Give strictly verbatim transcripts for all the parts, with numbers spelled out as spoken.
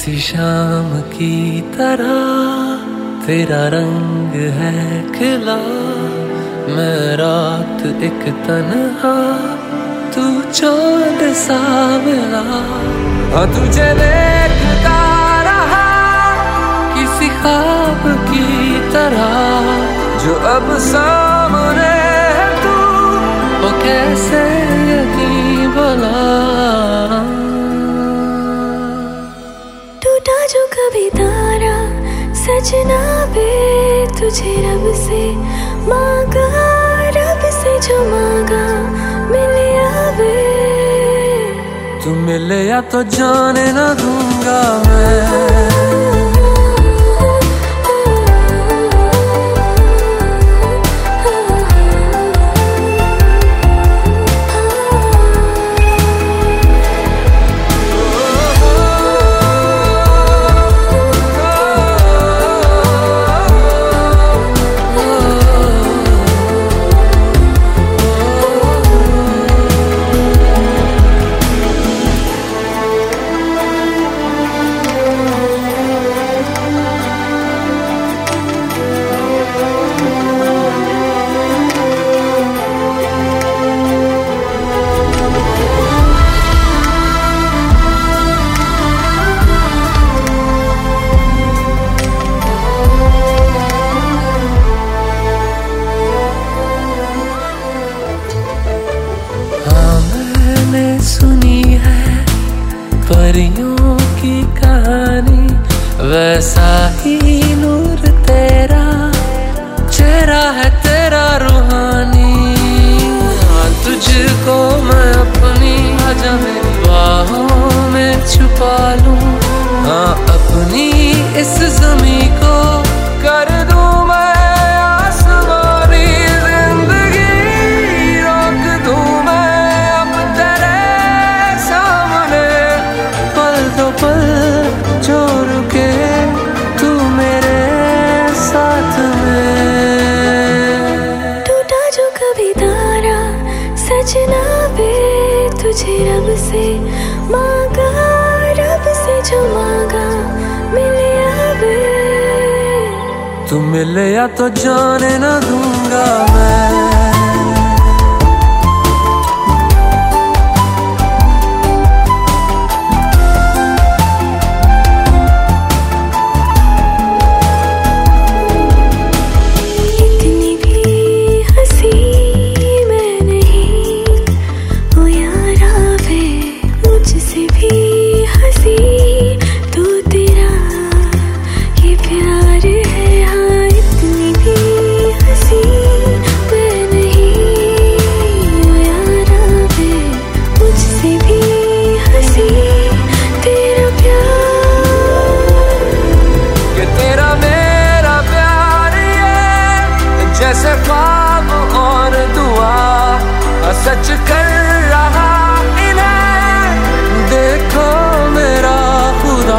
किसी शाम की तरह तेरा रंग है खिला, मैं रात एक तन्हा, तू चांद सा मिला। हाँ तुझे देखता रहा किसी ख्वाब की तरह, जो अब सामने है तू, वो कैसे यकीन भला। टूटा जो कभी तारा सजना वे, तुझे रब से मांगा, रब से जो मांगा मिले आवे। तू मिले या तो जाने ना दूंगा मैं। सुनी है परियों की कहानी, वैसा ही नूर तेरा चेहरा है तेरा रूहानी। हाँ तुझको मैं अपनी आजा मेरी बाहों में छुपा लूं, हाँ अपनी इस ज़मीं को कर दूं मैं आसमानी। जिंदगी रोक दूं मैं अब तेरे सामने, पल दो पल जो रुके तू मेरे साथ में। टूटा जो कभी तारा सजना वे, तुझे रब से मांगा, रब से जो मांगा मिले आवे। तू मिले या तो जाने ना दूंगा मैं। जैसे ख्वाब और दुआ सच कर रहा इन्हें, देखो मेरा खुदा।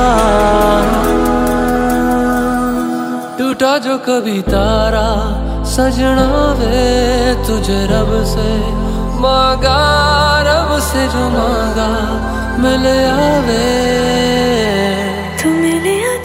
टूटा जो कभी तारा सजना वे, तुझे रब से मांगा, रब से जो मांगा मिले आवे। तू मिले